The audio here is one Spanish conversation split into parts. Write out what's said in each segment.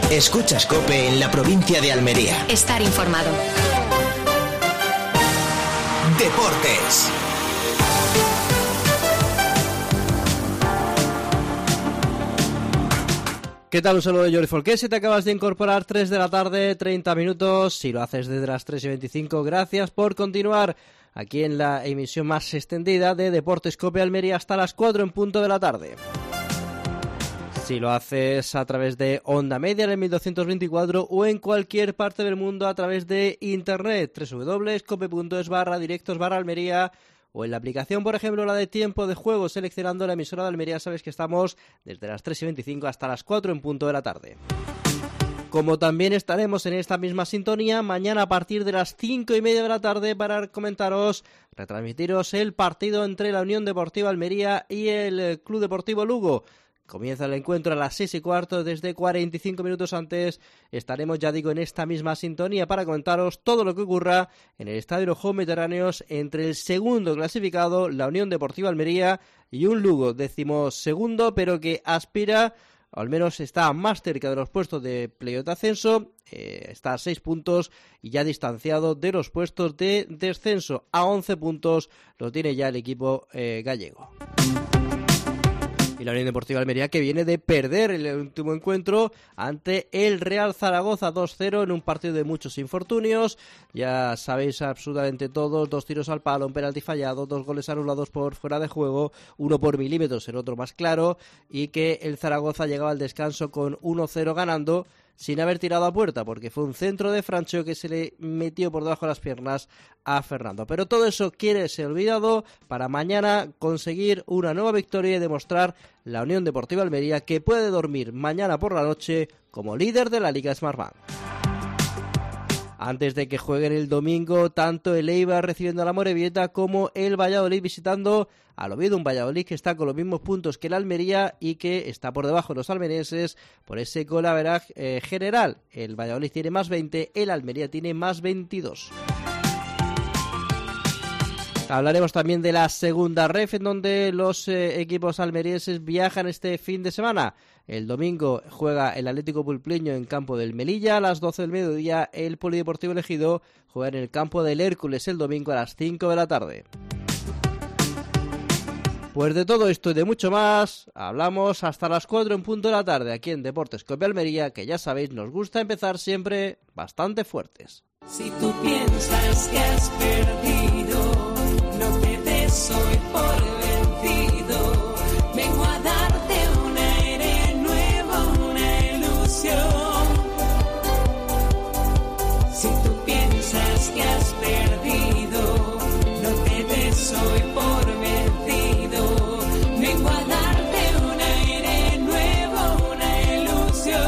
Escuchas COPE en la provincia de Almería. Estar informado. Deportes. ¿Qué tal? Un saludo de Jordi Folqué. Si te acabas de incorporar, 3 de la tarde, 30 minutos. Si lo haces desde las 3:25, gracias por continuar aquí en la emisión más extendida de Deportes COPE Almería hasta las 4 en punto de la tarde. Si lo haces a través de Onda Media en el 1224 o en cualquier parte del mundo a través de internet, www.cope.es/directos/Almería, o en la aplicación, por ejemplo, la de Tiempo de Juego, seleccionando la emisora de Almería, sabes que estamos desde las 3:25 hasta las 4 en punto de la tarde. Como también estaremos en esta misma sintonía mañana a partir de las 5:30 de la tarde para retransmitiros el partido entre la Unión Deportiva Almería y el Club Deportivo Lugo. Comienza el encuentro a las 6:15, desde 45 minutos antes estaremos, ya digo, en esta misma sintonía para comentaros todo lo que ocurra en el Estadio de los Juegos Mediterráneos entre el segundo clasificado, la Unión Deportiva Almería, y un Lugo 12º, pero que aspira, o al menos está más cerca de los puestos de playoff de ascenso, está a 6 puntos y ya distanciado de los puestos de descenso. A 11 puntos lo tiene ya el equipo gallego. Y la Unión Deportiva Almería, que viene de perder el último encuentro ante el Real Zaragoza 2-0 en un partido de muchos infortunios. Ya sabéis absolutamente todos, 2 tiros al palo, un penalti fallado, 2 goles anulados por fuera de juego, 1 por milímetros, el otro más claro, y que el Zaragoza llegaba al descanso con 1-0 ganando, sin haber tirado a puerta, porque fue un centro de Francho que se le metió por debajo de las piernas a Fernando. Pero todo eso quiere ser olvidado para mañana conseguir una nueva victoria y demostrar la Unión Deportiva Almería que puede dormir mañana por la noche como líder de la Liga Smartbank. Antes de que jueguen el domingo, tanto el Eibar recibiendo a la Amorebieta como el Valladolid visitando al Oviedo, un Valladolid que está con los mismos puntos que el Almería y que está por debajo de los almerienses por ese goal average general. El Valladolid tiene más 20, el Almería tiene más 22. Hablaremos también de la segunda ref, en donde los equipos almerienses viajan este fin de semana. El domingo juega el Atlético Pulpleño en campo del Melilla a las 12 del mediodía. El Polideportivo Ejido juega en el campo del Hércules el domingo a las 5 de la tarde. Pues de todo esto y de mucho más hablamos hasta las 4 en punto de la tarde aquí en Deportes COPE Almería, que ya sabéis nos gusta empezar siempre bastante fuertes. Si tú piensas que has perdido, no te des hoy por vencido. Vengo a darte un aire nuevo, una ilusión. Si tú piensas que has perdido, no te des hoy por vencido. Vengo a darte un aire nuevo, una ilusión.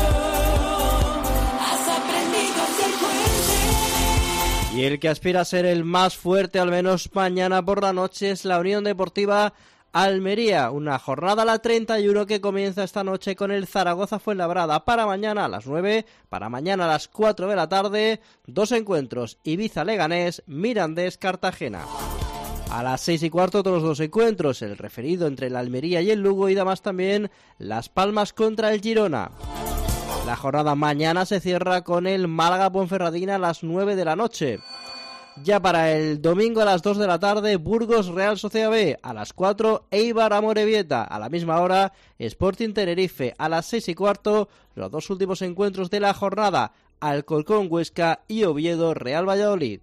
Has aprendido a ser fuerte. Y el que aspira a ser el más fuerte, al menos mañana por la noche, es la Unión Deportiva Almería. Una jornada, la 31, que comienza esta noche con el Zaragoza Fuenlabrada. Para mañana a las 9, para mañana a las 4 de la tarde, 2 encuentros: Ibiza Leganés, Mirandés Cartagena. A las 6:15 otros 2 encuentros, el referido entre el Almería y el Lugo, y además también Las Palmas contra el Girona. La jornada mañana se cierra con el Málaga-Ponferradina a las 9 de la noche. Ya para el domingo a las 2 de la tarde, Burgos Real Sociedad B. A las 4, Eibar Amorebieta. A la misma hora, Sporting Tenerife. A las 6:15, los 2 últimos encuentros de la jornada: Alcorcón Huesca y Oviedo Real Valladolid.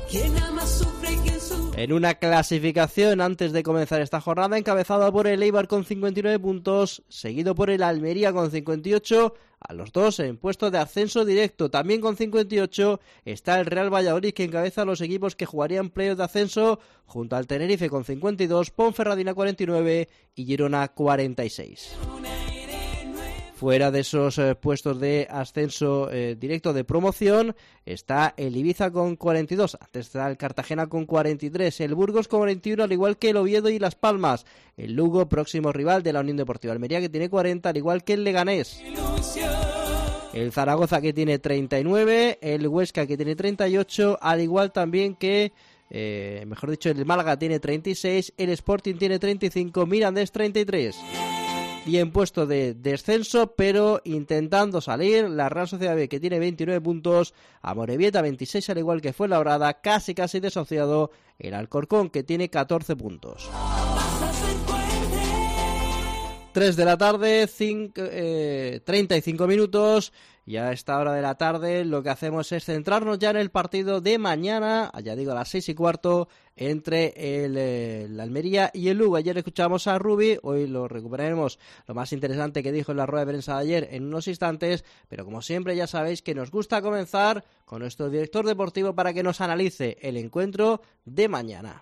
En una clasificación antes de comenzar esta jornada encabezada por el Eibar con 59 puntos, seguido por el Almería con 58, a los dos en puesto de ascenso directo. También con 58 está el Real Valladolid, que encabeza a los equipos que jugarían playoff de ascenso, junto al Tenerife con 52, Ponferradina 49 y Girona 46. Fuera de esos puestos de ascenso directo de promoción está el Ibiza con 42, antes está el Cartagena con 43, el Burgos con 41, al igual que el Oviedo y Las Palmas, el Lugo, próximo rival de la Unión Deportiva Almería, que tiene 40, al igual que el Leganés, el Zaragoza, que tiene 39, el Huesca, que tiene 38, al igual también que el Málaga tiene 36, el Sporting tiene 35, Mirandés 33. y en puesto de descenso, pero intentando salir. La Real Sociedad B, que tiene 29 puntos, Amorebieta 26, al igual que Fuenlabrada, casi desasociado el Alcorcón, que tiene 14 puntos. 3 de la tarde, 35 minutos, y a esta hora de la tarde lo que hacemos es centrarnos ya en el partido de mañana, ya digo a las 6:15, entre el Almería y el Lugo. Ayer escuchamos a Rubi, hoy lo recuperaremos, lo más interesante que dijo en la rueda de prensa de ayer en unos instantes, pero como siempre ya sabéis que nos gusta comenzar con nuestro director deportivo para que nos analice el encuentro de mañana.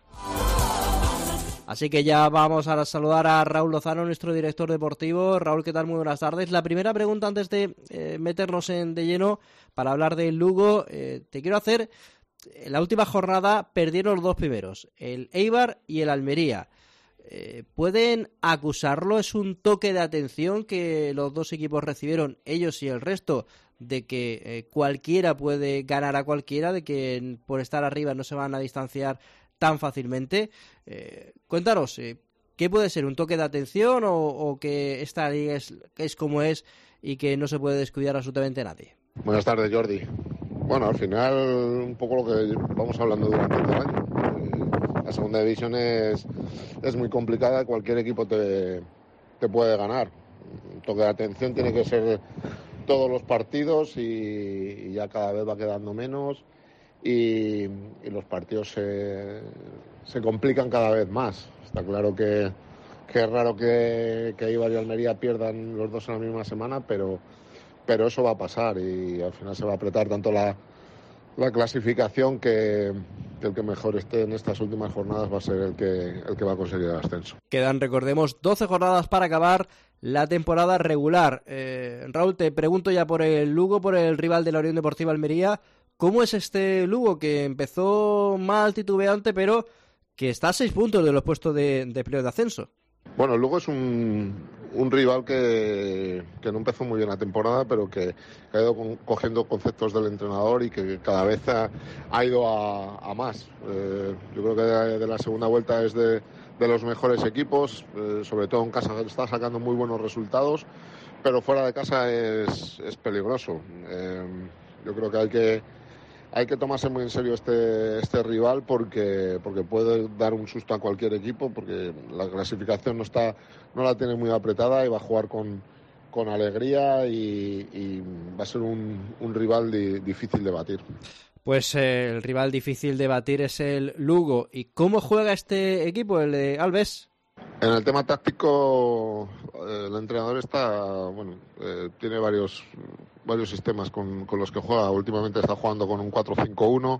Así que ya vamos a saludar a Raúl Lozano, nuestro director deportivo. Raúl, ¿qué tal? Muy buenas tardes. La primera pregunta antes de meternos de lleno para hablar del Lugo, te quiero hacer, en la última jornada perdieron los dos primeros, el Eibar y el Almería. ¿Pueden acusarlo? ¿Es un toque de atención que los dos equipos recibieron, ellos y el resto, de que cualquiera puede ganar a cualquiera, de que por estar arriba no se van a distanciar tan fácilmente? Cuéntanos, ¿qué puede ser? ¿Un toque de atención o que esta liga es como es y que no se puede descuidar absolutamente nadie? Buenas tardes, Jordi. Bueno, al final un poco lo que vamos hablando durante todo el año. La segunda división es muy complicada, cualquier equipo te puede ganar. Un toque de atención tiene que ser todos los partidos y ya cada vez va quedando menos. Y los partidos se complican cada vez más. Está claro que es raro que Eibar y Almería pierdan los dos en la misma semana, pero eso va a pasar y al final se va a apretar tanto la clasificación que el que mejor esté en estas últimas jornadas va a ser el que va a conseguir el ascenso. Quedan, recordemos, 12 jornadas para acabar la temporada regular. Raúl, te pregunto ya por el Lugo, por el rival de la Unión Deportiva Almería. ¿Cómo es este Lugo que empezó mal, titubeante, pero que está a 6 puntos de los puestos de playoff de ascenso? Bueno, el Lugo es un rival que no empezó muy bien la temporada, pero que ha ido cogiendo conceptos del entrenador y que cada vez ha ido a más. Yo creo que de la segunda vuelta es de los mejores equipos, sobre todo en casa está sacando muy buenos resultados, pero fuera de casa es peligroso. Yo creo que hay que tomarse muy en serio este rival porque puede dar un susto a cualquier equipo, porque la clasificación no la tiene muy apretada y va a jugar con alegría y va a ser un rival difícil de batir. Pues el rival difícil de batir es el Lugo. ¿Y cómo juega este equipo, el de Alves? En el tema táctico, el entrenador tiene varios sistemas con los que juega. Últimamente está jugando con un 4-5-1,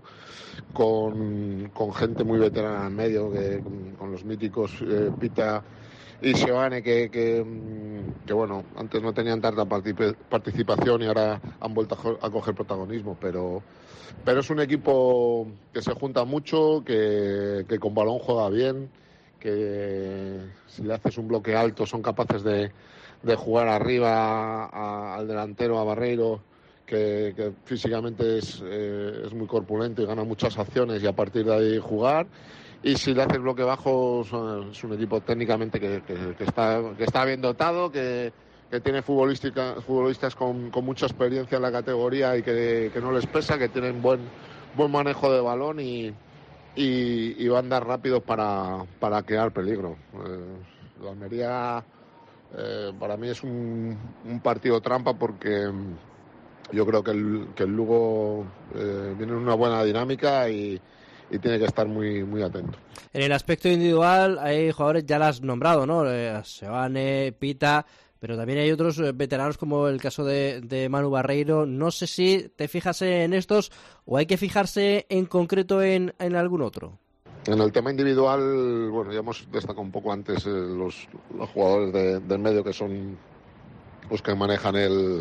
con gente muy veterana en medio, con los míticos Pita y Seoane, que antes no tenían tanta participación y ahora han vuelto a coger protagonismo, pero es un equipo que se junta mucho, que con balón juega bien, que si le haces un bloque alto son capaces de jugar arriba al delantero, a Barreiro, que físicamente es muy corpulento y gana muchas acciones, y a partir de ahí jugar. Y si le haces bloque bajo, es un equipo técnicamente que está bien dotado, que tiene futbolistas con mucha experiencia en la categoría y que no les pesa, que tienen buen manejo de balón y va a andar rápido para crear peligro. La Almería para mí es un partido trampa, porque yo creo que el Lugo viene en una buena dinámica y tiene que estar muy, muy atento. En el aspecto individual hay jugadores, ya las has nombrado, ¿no? Seoane, Pita, pero también hay otros veteranos como el caso de Manu Barreiro. No sé si te fijas en estos o hay que fijarse en concreto en algún otro. En el tema individual, ya hemos destacado un poco antes los jugadores del medio, que son los que manejan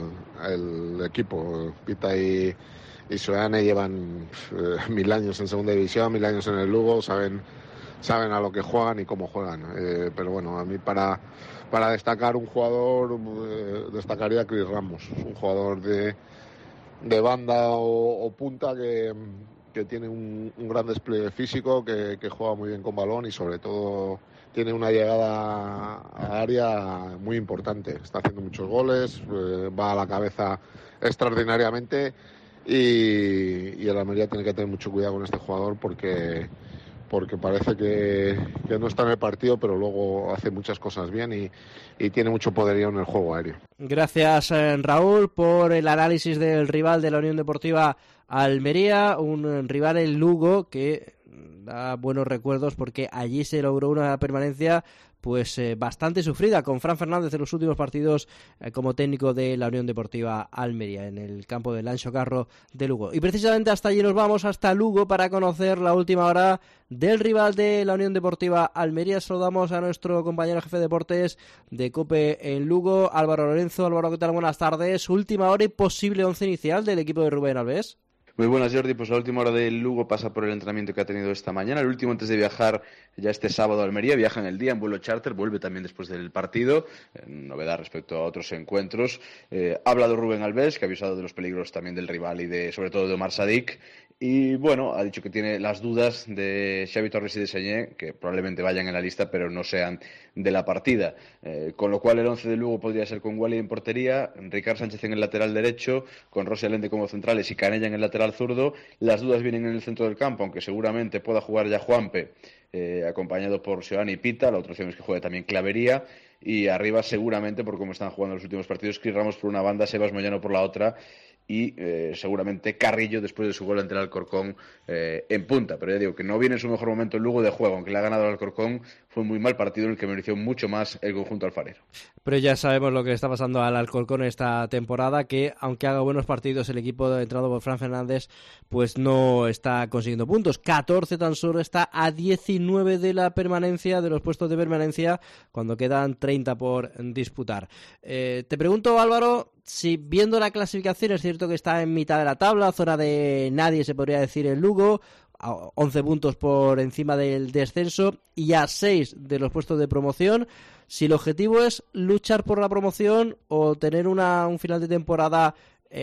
el equipo. Pita y Seoane llevan 1000 años en segunda división, 1000 años en el Lugo, saben a lo que juegan y cómo juegan. Pero a mí para destacar un jugador, destacaría a Chris Ramos, un jugador de banda o punta que tiene un gran despliegue físico, que juega muy bien con balón y sobre todo tiene una llegada a área muy importante. Está haciendo muchos goles, va a la cabeza extraordinariamente y el Almería tiene que tener mucho cuidado con este jugador porque parece que no está en el partido, pero luego hace muchas cosas bien y tiene mucho poderío en el juego aéreo. Gracias, Raúl, por el análisis del rival de la Unión Deportiva Almería, un rival en Lugo que da buenos recuerdos porque allí se logró una permanencia pues bastante sufrida con Fran Fernández en los últimos partidos como técnico de la Unión Deportiva Almería en el campo del Anxo Carro de Lugo. Y precisamente hasta allí nos vamos, hasta Lugo, para conocer la última hora del rival de la Unión Deportiva Almería. Saludamos a nuestro compañero jefe de deportes de COPE en Lugo, Álvaro Lorenzo. Álvaro, ¿qué tal? Buenas tardes. Última hora y posible once inicial del equipo de Rubén Albés. Muy buenas, Jordi. Pues la última hora del Lugo pasa por el entrenamiento que ha tenido esta mañana. El último antes de viajar ya este sábado a Almería. Viaja en el día en vuelo charter, vuelve también después del partido. Novedad respecto a otros encuentros. Ha hablado Rubén Albés, que ha avisado de los peligros también del rival y sobre todo de Omar Sadik. Y bueno, ha dicho que tiene las dudas de Xavi Torres y de Señé, que probablemente vayan en la lista, pero no sean de la partida. Con lo cual el 11 de Lugo podría ser con Wally en portería, Ricard Sánchez en el lateral derecho, con Rossi Allende como centrales y Canella en el lateral zurdo. Las dudas vienen en el centro del campo, aunque seguramente pueda jugar ya Juanpe, acompañado por Seoane y Pita. La otra opción es que juegue también Clavería. Y arriba seguramente, por cómo están jugando los últimos partidos, Chris Ramos por una banda, Sebas Moyano por la otra y seguramente Carrillo después de su gol ante el Alcorcón en punta. Pero ya digo que no viene en su mejor momento el Lugo de juego, aunque le ha ganado el Alcorcón. Fue un muy mal partido en el que mereció mucho más el conjunto alfarero. Pero ya sabemos lo que está pasando al Alcorcón esta temporada, que aunque haga buenos partidos el equipo entrenado por Fran Fernández pues no está consiguiendo puntos. 14 tan solo, está a 19 de la permanencia, de los puestos de permanencia, cuando quedan 30 por disputar. Te pregunto, Álvaro, si viendo la clasificación es cierto que está en mitad de la tabla, zona de nadie se podría decir el Lugo, a 11 puntos por encima del descenso y a 6 de los puestos de promoción. Si el objetivo es luchar por la promoción o tener un final de temporada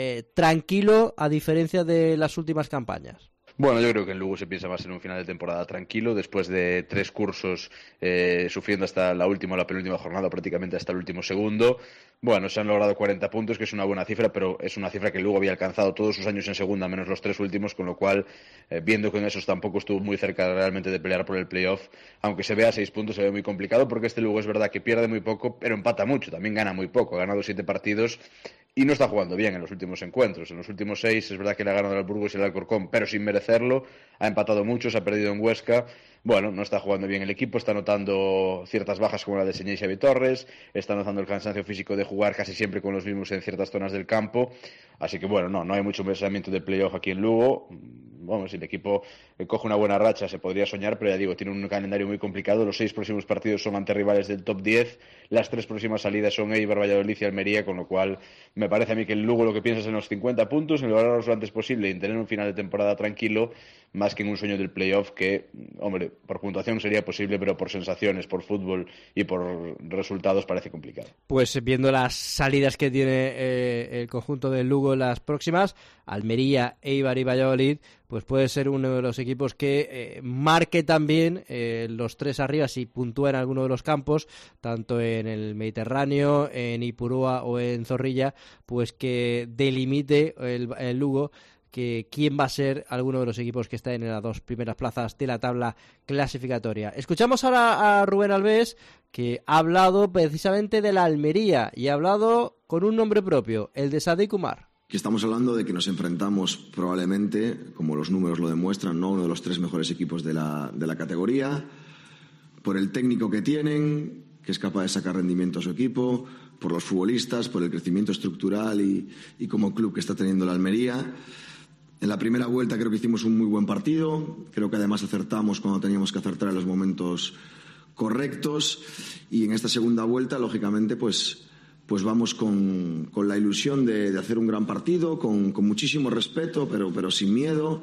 tranquilo, a diferencia de las últimas campañas. Bueno, yo creo que en Lugo se piensa más en un final de temporada tranquilo, después de 3 cursos sufriendo hasta la penúltima jornada, prácticamente hasta el último segundo. Bueno, se han logrado 40 puntos, que es una buena cifra, pero es una cifra que Lugo había alcanzado todos sus años en segunda, menos los 3 últimos, con lo cual, viendo que en esos tampoco estuvo muy cerca realmente de pelear por el playoff, aunque se vea 6 puntos, se ve muy complicado, porque este Lugo es verdad que pierde muy poco, pero empata mucho, también gana muy poco, ha ganado 7 partidos y no está jugando bien en los últimos encuentros. En los últimos 6 es verdad que le ha ganado al Burgos y el Alcorcón, pero sin merecerlo. Ha empatado mucho, se ha perdido en Huesca. Bueno, no está jugando bien el equipo, está notando ciertas bajas como la de Señé y Xavi Torres, está notando el cansancio físico de jugar casi siempre con los mismos en ciertas zonas del campo. Así que bueno, no hay mucho pensamiento de playoff aquí en Lugo. Vamos, si el equipo coge una buena racha se podría soñar, pero ya digo, tiene un calendario muy complicado. Los 6 próximos partidos son ante rivales del top 10, las 3 próximas salidas son Eibar, Valladolid y Almería, con lo cual me parece a mí que el Lugo lo que piensa es en los 50 puntos, en lograrlos lo antes posible y en tener un final de temporada tranquilo, más que en un sueño del playoff que, hombre, por puntuación sería posible, pero por sensaciones, por fútbol y por resultados parece complicado. Pues viendo las salidas que tiene el conjunto del Lugo en las próximas, Almería, Eibar y Valladolid, pues puede ser uno de los equipos que marque también los 3 arriba si puntúa en alguno de los campos, tanto en el Mediterráneo, en Ipurúa o en Zorrilla, pues que delimite el Lugo que quién va a ser alguno de los equipos que está en las 2 primeras plazas de la tabla clasificatoria. Escuchamos ahora a Rubén Albés, que ha hablado precisamente de la Almería y ha hablado con un nombre propio, el de Sadik Umar. Que estamos hablando de que nos enfrentamos probablemente, como los números lo demuestran, ¿no?, uno de los 3 mejores equipos de la categoría, por el técnico que tienen, que es capaz de sacar rendimiento a su equipo, por los futbolistas, por el crecimiento estructural y como club que está teniendo la Almería. En la primera vuelta creo que hicimos un muy buen partido, creo que además acertamos cuando teníamos que acertar en los momentos correctos, y en esta segunda vuelta, lógicamente, pues vamos con la ilusión de hacer un gran partido, con muchísimo respeto, pero sin miedo,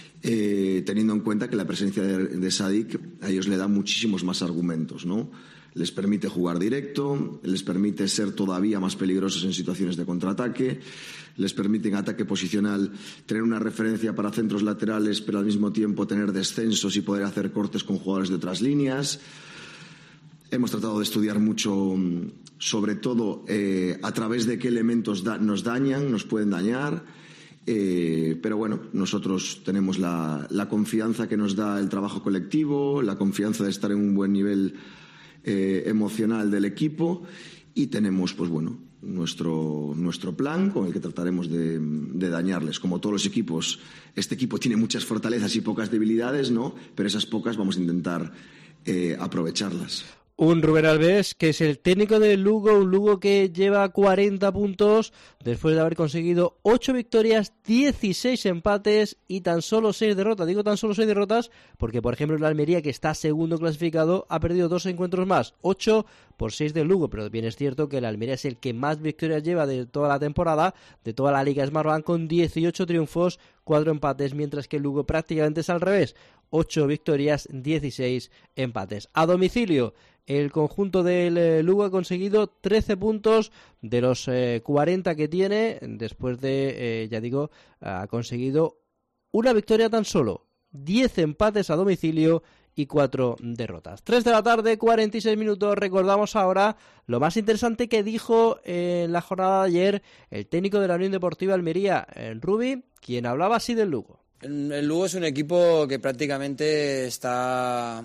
teniendo en cuenta que la presencia de Sadik a ellos le da muchísimos más argumentos, ¿no? les permite jugar directo, les permite ser todavía más peligrosos en situaciones de contraataque, les permite en ataque posicional tener una referencia para centros laterales, pero al mismo tiempo tener descensos y poder hacer cortes con jugadores de otras líneas. Hemos tratado de estudiar mucho, sobre todo a través de qué elementos nos dañan, nos pueden dañar. Pero bueno, nosotros tenemos la confianza que nos da el trabajo colectivo, la confianza de estar en un buen nivel emocional del equipo, y tenemos, pues bueno, nuestro plan con el que trataremos de dañarles. Como todos los equipos, este equipo tiene muchas fortalezas y pocas debilidades, ¿no? Pero esas pocas vamos a intentar aprovecharlas. Un Rubén Albés, que es el técnico del Lugo, un Lugo que lleva 40 puntos después de haber conseguido 8 victorias, 16 empates y tan solo 6 derrotas. Digo tan solo 6 derrotas porque, por ejemplo, el Almería, que está segundo clasificado, ha perdido 2 encuentros más, 8 por 6 del Lugo, pero bien es cierto que el Almería es el que más victorias lleva de toda la temporada, de toda la Liga Smartbank, con 18 triunfos, 4 empates, mientras que el Lugo prácticamente es al revés, 8 victorias, 16 empates. A domicilio, el conjunto del Lugo ha conseguido 13 puntos de los 40 que tiene, después de, ha conseguido una victoria tan solo, 10 empates a domicilio y 4 derrotas. 3 de la tarde, 46 minutos. Recordamos ahora lo más interesante que dijo en la jornada de ayer el técnico de la Unión Deportiva Almería, Rubi, quien hablaba así del Lugo. El Lugo es un equipo que prácticamente está,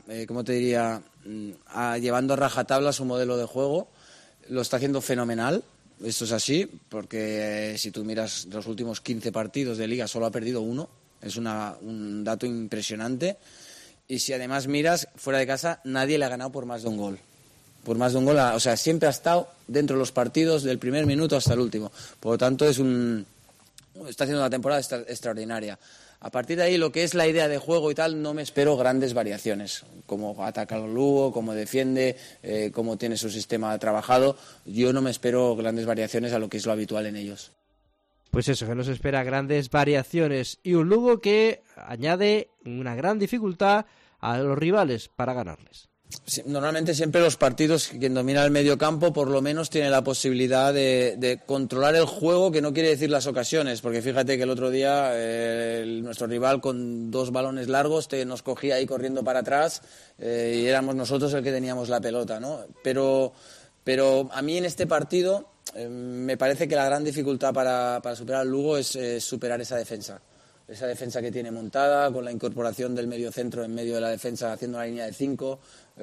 llevando a rajatabla su modelo de juego. Lo está haciendo fenomenal, esto es así, porque si tú miras los últimos 15 partidos de Liga solo ha perdido 1, es un dato impresionante. Y si además miras, fuera de casa, nadie le ha ganado por más de un gol. Por más de un gol, o sea, siempre ha estado dentro de los partidos del primer minuto hasta el último. Por lo tanto, está haciendo una temporada extraordinaria. A partir de ahí, lo que es la idea de juego y tal, no me espero grandes variaciones. Cómo ataca el Lugo, cómo defiende, cómo tiene su sistema trabajado. Yo no me espero grandes variaciones a lo que es lo habitual en ellos. Pues eso, que no se espera grandes variaciones. Y un Lugo que añade una gran dificultad a los rivales para ganarles. Normalmente siempre los partidos, quien domina el medio campo por lo menos tiene la posibilidad de controlar el juego, que no quiere decir las ocasiones, porque fíjate que el otro día nuestro rival con 2 balones largos nos cogía ahí corriendo para atrás y éramos nosotros el que teníamos la pelota, ¿no? Pero a mí en este partido me parece que la gran dificultad para superar al Lugo es superar esa defensa que tiene montada, con la incorporación del medio centro en medio de la defensa, haciendo una línea de 5.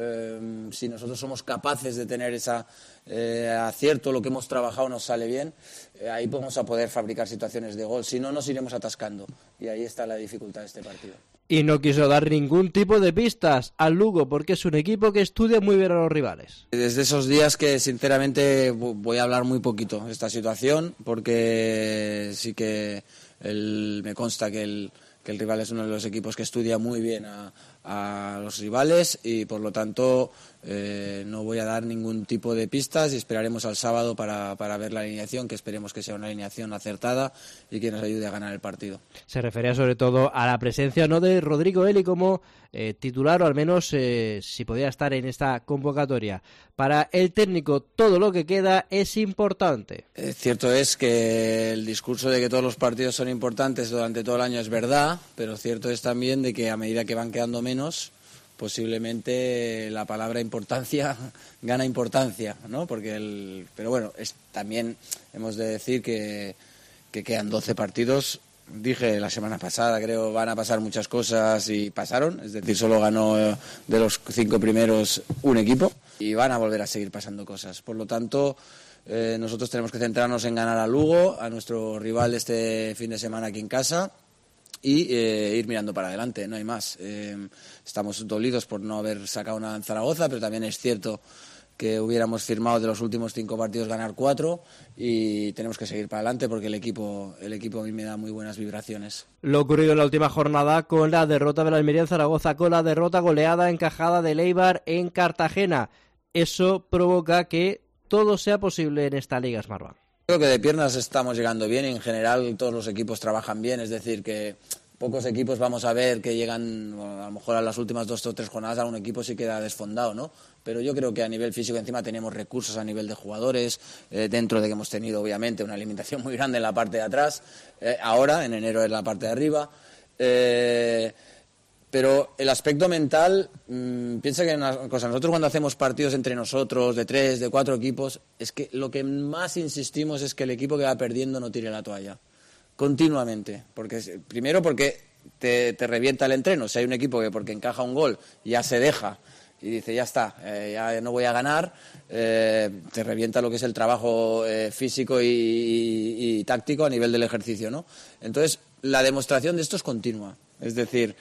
Si nosotros somos capaces de tener ese acierto, lo que hemos trabajado nos sale bien, ahí vamos a poder fabricar situaciones de gol. Si no, nos iremos atascando. Y ahí está la dificultad de este partido. Y no quiso dar ningún tipo de pistas al Lugo, porque es un equipo que estudia muy bien a los rivales. Desde esos días que sinceramente voy a hablar muy poquito de esta situación, porque sí que me consta que el rival es uno de los equipos que estudia muy bien a los rivales y por lo tanto no voy a dar ningún tipo de pistas y esperaremos al sábado para ver la alineación, que esperemos que sea una alineación acertada y que nos ayude a ganar el partido. Se refería sobre todo a la presencia no de Rodrigo Eli como titular, o al menos si podía estar en esta convocatoria. Para el técnico todo lo que queda es importante. Cierto es que el discurso de que todos los partidos son importantes durante todo el año es verdad, pero cierto es también de que a medida que van quedando menos, posiblemente la palabra importancia gana importancia, ¿no? Pero bueno, también hemos de decir que quedan 12 partidos. Dije la semana pasada, creo, van a pasar muchas cosas y pasaron, es decir, solo ganó de los 5 primeros un equipo y van a volver a seguir pasando cosas. Por lo tanto, nosotros tenemos que centrarnos en ganar a Lugo, a nuestro rival este fin de semana aquí en casa, y ir mirando para adelante, no hay más. Estamos dolidos por no haber sacado nada en Zaragoza, pero también es cierto que hubiéramos firmado de los últimos 5 partidos ganar 4 y tenemos que seguir para adelante porque el equipo a mí me da muy buenas vibraciones. Lo ocurrido en la última jornada con la derrota de la Almería en Zaragoza, con la derrota goleada encajada del Eibar en Cartagena. Eso provoca que todo sea posible en esta Liga Smartbank. Creo que de piernas estamos llegando bien y en general todos los equipos trabajan bien, es decir que pocos equipos vamos a ver que llegan, a lo mejor a las últimas 2 o 3 jornadas algún equipo sí queda desfondado, ¿no? pero yo creo que a nivel físico encima tenemos recursos a nivel de jugadores, dentro de que hemos tenido obviamente una limitación muy grande en la parte de atrás, ahora en enero en la parte de arriba, pero el aspecto mental, piensa que una cosa, nosotros cuando hacemos partidos entre nosotros, de 3, de 4 equipos, es que lo que más insistimos es que el equipo que va perdiendo no tire la toalla, continuamente, primero porque te revienta el entreno. Si hay un equipo que porque encaja un gol ya se deja y dice ya está, ya no voy a ganar, te revienta lo que es el trabajo físico y táctico a nivel del ejercicio, ¿no? Entonces la demostración de esto es continua. Es decir,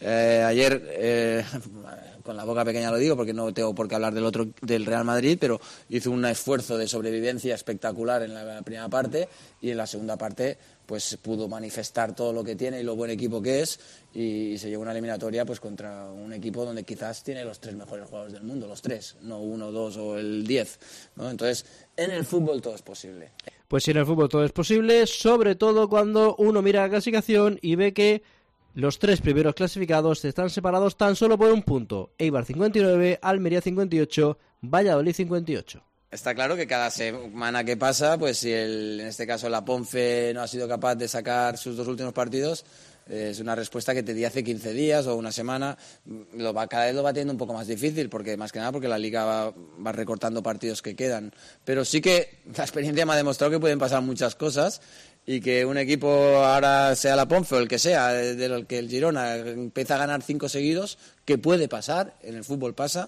ayer, con la boca pequeña lo digo porque no tengo por qué hablar del Real Madrid, pero hizo un esfuerzo de sobrevivencia espectacular en la primera parte y en la segunda parte pues pudo manifestar todo lo que tiene y lo buen equipo que es y se llevó una eliminatoria pues contra un equipo donde quizás tiene los 3 mejores jugadores del mundo, los 3, no 1, 2 o el 10, ¿no? Entonces, en el fútbol todo es posible. Pues sí, en el fútbol todo es posible, sobre todo cuando uno mira la clasificación y ve que los 3 primeros clasificados están separados tan solo por un punto. Eibar 59, Almería 58, Valladolid 58. Está claro que cada semana que pasa, pues si en este caso la Ponfe no ha sido capaz de sacar sus 2 últimos partidos, es una respuesta que te di hace 15 días o una semana, cada vez lo va teniendo un poco más difícil, porque más que nada porque la Liga va recortando partidos que quedan. Pero sí que la experiencia me ha demostrado que pueden pasar muchas cosas y que un equipo, ahora sea la Ponfe o el que sea, de lo que el Girona empieza a ganar 5 seguidos, que puede pasar, en el fútbol pasa,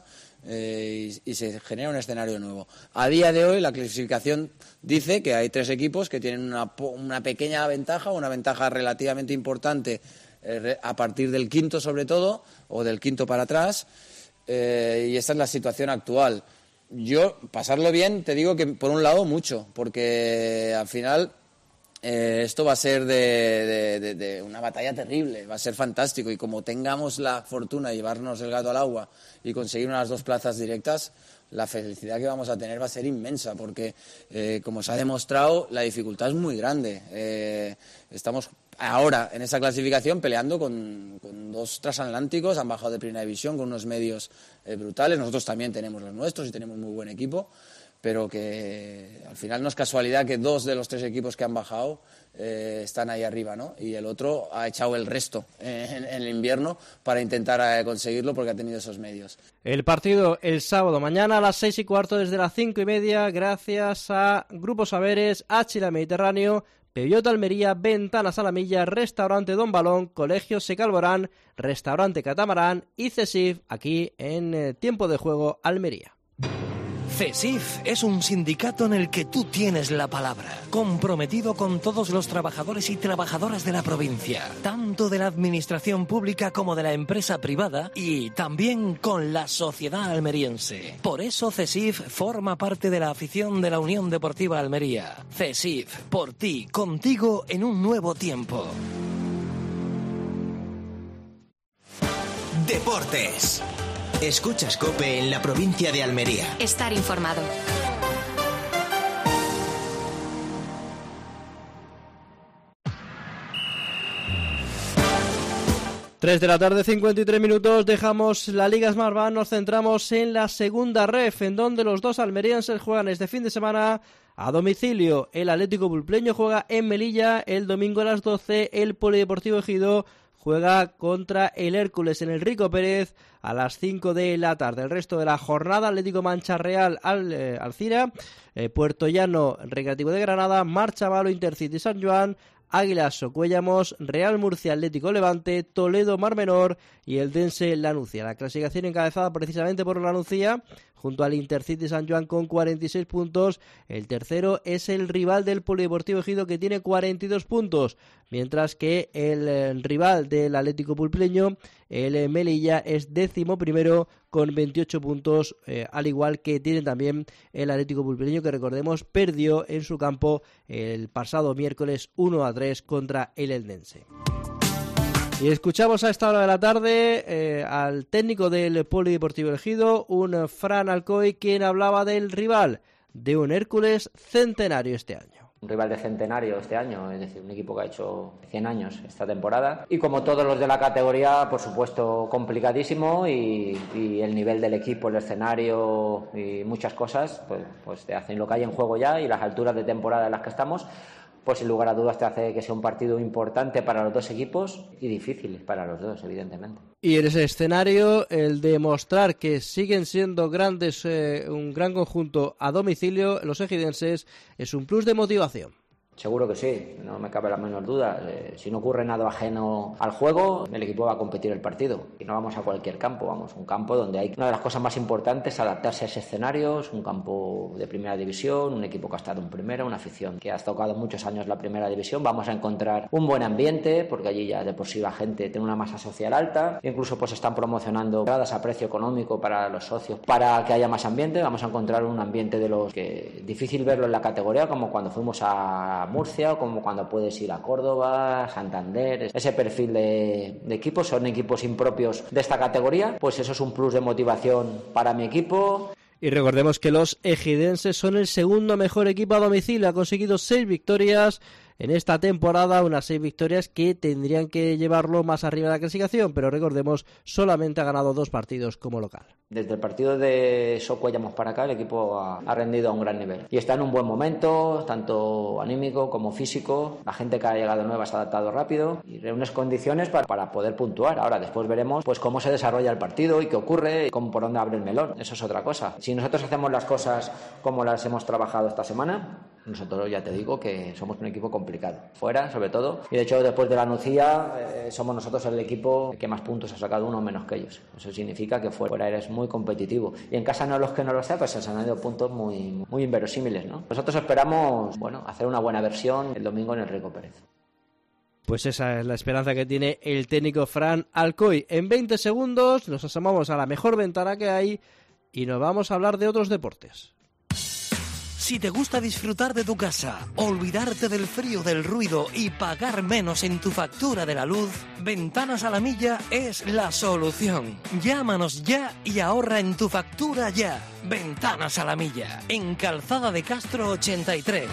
y se genera un escenario nuevo. A día de hoy la clasificación dice que hay 3 equipos que tienen una pequeña ventaja, una ventaja relativamente importante a partir del quinto sobre todo, o del quinto para atrás, y esta es la situación actual. Yo, pasarlo bien, te digo que por un lado mucho, porque al final esto va a ser de una batalla terrible, va a ser fantástico, y como tengamos la fortuna de llevarnos el gato al agua y conseguir unas 2 plazas directas, la felicidad que vamos a tener va a ser inmensa, porque como se ha demostrado, la dificultad es muy grande. Estamos ahora en esa clasificación peleando con 2 transatlánticos, han bajado de primera división con unos medios brutales, nosotros también tenemos los nuestros y tenemos muy buen equipo, pero que al final no es casualidad que 2 de los 3 equipos que han bajado están ahí arriba, ¿no? Y el otro ha echado el resto en el invierno para intentar conseguirlo porque ha tenido esos medios. El partido el sábado mañana a las 6:15 desde las 5:30, gracias a Grupo Saberes, Áchila Mediterráneo, Peugeot Almería, Ventanas a la Milla, Restaurante Don Balón, Colegio Secalborán, Restaurante Catamarán y CESIF, aquí en Tiempo de Juego Almería. CESIF es un sindicato en el que tú tienes la palabra, comprometido con todos los trabajadores y trabajadoras de la provincia, tanto de la administración pública como de la empresa privada y también con la sociedad almeriense. Por eso CESIF forma parte de la afición de la Unión Deportiva Almería. CESIF, por ti, contigo en un nuevo tiempo. Deportes. Escuchas COPE en la provincia de Almería. Estar informado. Tres de la tarde, 53 minutos, dejamos la Liga Smartbank, nos centramos en la segunda ref, en donde los 2 almerienses juegan este fin de semana a domicilio. El Atlético Pulpleño juega en Melilla, el domingo a las 12, el Polideportivo Ejido juega contra el Hércules en el Rico Pérez a las 5 de la tarde. El resto de la jornada: Atlético Mancha Real Alcira, Puerto Llano Recreativo de Granada, Marchavalo Intercity San Joan, Águilas Socuéllamos, Real Murcia Atlético Levante, Toledo Mar Menor y el Dense Lanucía. La clasificación encabezada precisamente por Lanucía, junto al Intercity San Joan con 46 puntos. El tercero es el rival del Polideportivo Ejido, que tiene 42 puntos, mientras que el rival del Atlético Pulpleño, el Melilla, es 11º con 28 puntos, al igual que tiene también el Atlético Pulpleño, que recordemos perdió en su campo el pasado miércoles 1-3 contra el Eldense. Y escuchamos a esta hora de la tarde al técnico del Polideportivo Ejido, un Fran Alcoy, quien hablaba del rival, de un Hércules centenario este año. un rival de centenario este año, es decir, un equipo que ha hecho 100 años esta temporada. Y como todos los de la categoría, por supuesto, complicadísimo y el nivel del equipo, el escenario y muchas cosas, pues te hacen lo que hay en juego ya y las alturas de temporada en las que estamos, pues sin lugar a dudas te hace que sea un partido importante para los dos equipos y difícil para los dos, evidentemente. Y en ese escenario, el demostrar que siguen siendo grandes, un gran conjunto a domicilio, los ejidenses, es un plus de motivación. Seguro que sí, no me cabe la menor duda. Si no ocurre nada ajeno al juego, el equipo va a competir el partido. Y no vamos a cualquier campo, vamos a un campo donde hay una de las cosas más importantes, adaptarse a ese escenario. Es un campo de primera división, un equipo que ha estado en primera, una afición que ha tocado muchos años la primera división. Vamos a encontrar un buen ambiente, porque allí ya de por sí la gente tiene una masa social alta. Incluso pues están promocionando entradas a precio económico para los socios, para que haya más ambiente. Vamos a encontrar un ambiente de los que difícil verlo en la categoría, como cuando fuimos a Murcia o como cuando puedes ir a Córdoba, Santander. Ese perfil de equipos son equipos impropios de esta categoría, pues eso es un plus de motivación para mi equipo. Y recordemos que los ejidenses son el segundo mejor equipo a domicilio, ha conseguido 6 victorias en esta temporada, unas 6 victorias que tendrían que llevarlo más arriba de la clasificación, pero recordemos, solamente ha ganado 2 partidos como local. Desde el partido de Socuellamos para acá, el equipo ha rendido a un gran nivel. Y está en un buen momento, tanto anímico como físico. La gente que ha llegado nueva se ha adaptado rápido y reúne condiciones para poder puntuar. Ahora, después veremos pues cómo se desarrolla el partido y qué ocurre, y por dónde abre el melón. Eso es otra cosa. Si nosotros hacemos las cosas como las hemos trabajado esta semana, nosotros ya te digo que somos un equipo complicado, fuera sobre todo, y de hecho después de la Nucía somos nosotros el equipo que más puntos ha sacado, uno menos que ellos. Eso significa que fuera eres muy competitivo, y en casa no los que no lo sea, pues se han ido puntos muy inverosímiles, ¿no? Nosotros esperamos, hacer una buena versión el domingo en el Rico Pérez. Pues esa es la esperanza que tiene el técnico Fran Alcoy. En 20 segundos nos asomamos a la mejor ventana que hay y nos vamos a hablar de otros deportes. Si te gusta disfrutar de tu casa, olvidarte del frío, del ruido y pagar menos en tu factura de la luz, Ventanas a la Milla es la solución. Llámanos ya y ahorra en tu factura ya. Ventanas a la Milla, en Calzada de Castro 83.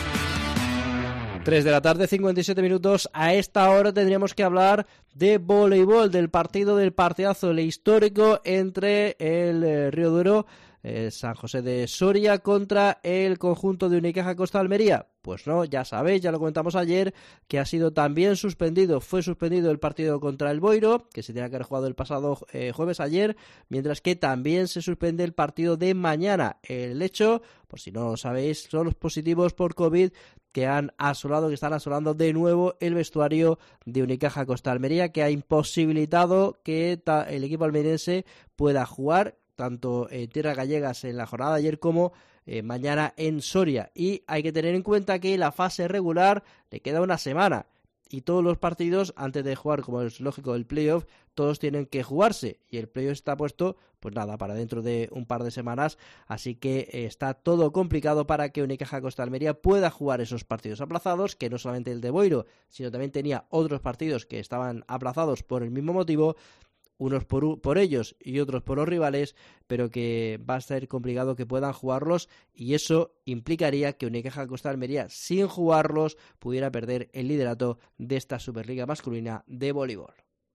3 de la tarde, 57 minutos. A esta hora tendríamos que hablar de voleibol, del partidazo, el histórico entre el Río Duero, San José de Soria contra el conjunto de Unicaja Costa Almería. Pues no, ya sabéis, ya lo comentamos ayer, que ha sido también suspendido. Fue suspendido el partido contra el Boiro, que se tenía que haber jugado el pasado jueves ayer, mientras que también se suspende el partido de mañana. El hecho, por si no lo sabéis, son los positivos por COVID que están asolando de nuevo el vestuario de Unicaja Costa Almería, que ha imposibilitado que el equipo almeriense pueda jugar tanto en tierras gallegas en la jornada de ayer como mañana en Soria. Y hay que tener en cuenta que la fase regular le queda una semana y todos los partidos, antes de jugar, como es lógico, el playoff, todos tienen que jugarse y el playoff está puesto, pues nada, para dentro de un par de semanas, así que está todo complicado para que Unicaja Costa Almería pueda jugar esos partidos aplazados, que no solamente el de Boiro, sino también tenía otros partidos que estaban aplazados por el mismo motivo, unos por ellos y otros por los rivales, pero que va a ser complicado que puedan jugarlos, y eso implicaría que Unicaja Costa Almería, sin jugarlos, pudiera perder el liderato de esta Superliga masculina de voleibol.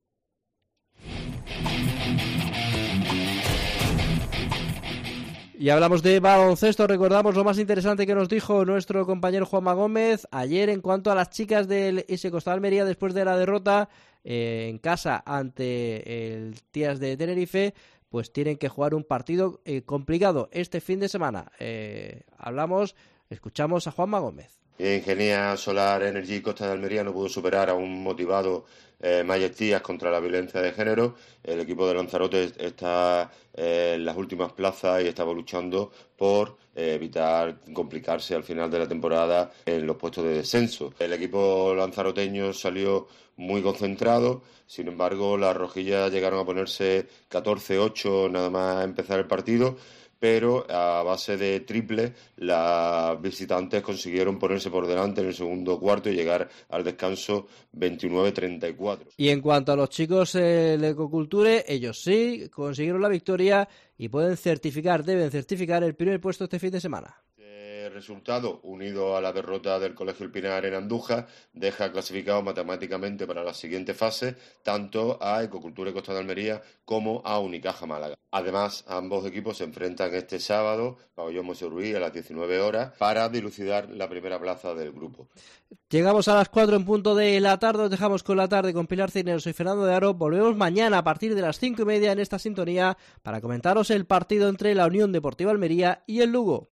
Y hablamos de baloncesto, recordamos lo más interesante que nos dijo nuestro compañero Juanma Gómez ayer en cuanto a las chicas del ISE Costa Almería después de la derrota en casa ante el Tías de Tenerife. Pues tienen que jugar un partido complicado este fin de semana. Escuchamos a Juanma Gómez. Ingenia Solar Energy Costa de Almería no pudo superar a un motivado Majestías contra la violencia de género. El equipo de Lanzarote está en las últimas plazas y estaba luchando por evitar complicarse al final de la temporada en los puestos de descenso. El equipo lanzaroteño salió muy concentrado, sin embargo las rojillas llegaron a ponerse 14-8 nada más a empezar el partido, pero a base de triple las visitantes consiguieron ponerse por delante en el segundo cuarto y llegar al descanso 29-34. Y en cuanto a los chicos de Ecoculture, ellos sí consiguieron la victoria y deben certificar el primer puesto este fin de semana. resultado, unido a la derrota del Colegio El Pinar en Andújar, deja clasificado matemáticamente para la siguiente fase tanto a Ecocultura y Costa de Almería como a Unicaja Málaga. Además, ambos equipos se enfrentan este sábado, Pabellón Monserruí, a las 19 horas, para dilucidar la primera plaza del grupo. Llegamos a las 4 en punto de la tarde, os dejamos con la tarde con Pilar Cisneros y Fernando de Aro. Volvemos mañana a partir de las 5:30 en esta sintonía para comentaros el partido entre la Unión Deportiva Almería y el Lugo.